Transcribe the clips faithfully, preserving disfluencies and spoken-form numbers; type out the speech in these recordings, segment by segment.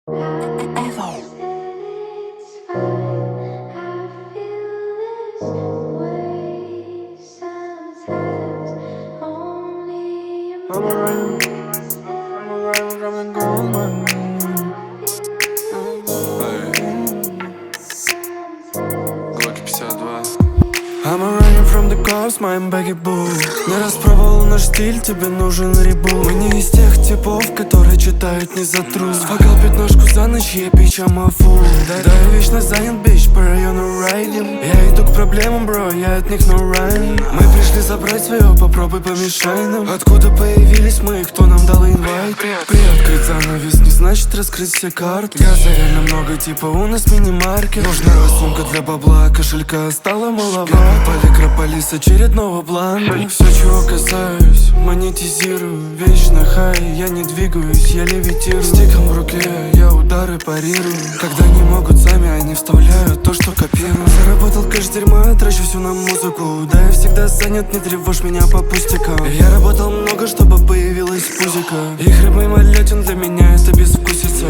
I'm around, I'm around from the gold one. Глоки пятьдесят два. I'm running from the cops, my baggy boo. Не распробовал наш стиль, тебе нужен ребут. Мы не из тех типов, которые читают не за труд. Сфакал пятнашку за ночь, я пич, I'm a fool. Да, я вечно занят, бич, по району райдим. Я иду к проблемам, бро, я от них no rhyme. Мы пришли забрать свое, попробуй помешай нам. Откуда появились мы, кто нам дал инвайт? Приоткрыть занавес не значит раскрыть все карты. Газа реально много, типа у нас мини-маркет. Нужна сумка для бабла, кошелька стала маловато. Поликрополис очередного бланка. Все, чего касаюсь, монетизирую. Вечно хай, я не двигаюсь, я левитирую. Стиком в руке, я удары парирую. Когда не могут сами, они вставляют то, что копирую. Заработал кэш дерьма, трачу всю на музыку. Да, я всегда занят, не тревожь меня по пустякам. Я работал много, чтобы появилась пузика. И хлеб мой малятин для меня это безвкусица.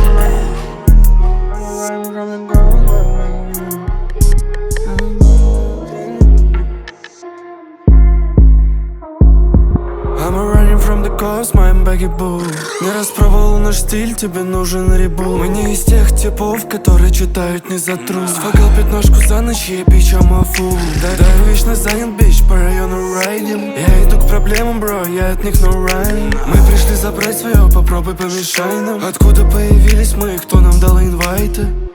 I'm running from the cops, my baggy boo. Не распробовал наш стиль, тебе нужен ребут. Мы не из тех типов, которые читают не за труд. Сфакал пятнашку за ночь, я пич, I'm a fool. Да, да, я вечно занят, бич, по району райдим. Я иду к проблемам, бро, я от них no rhyme. Мы пришли забрать свое, попробуй помешай нам. Откуда появились мы, кто нам дал инвайты?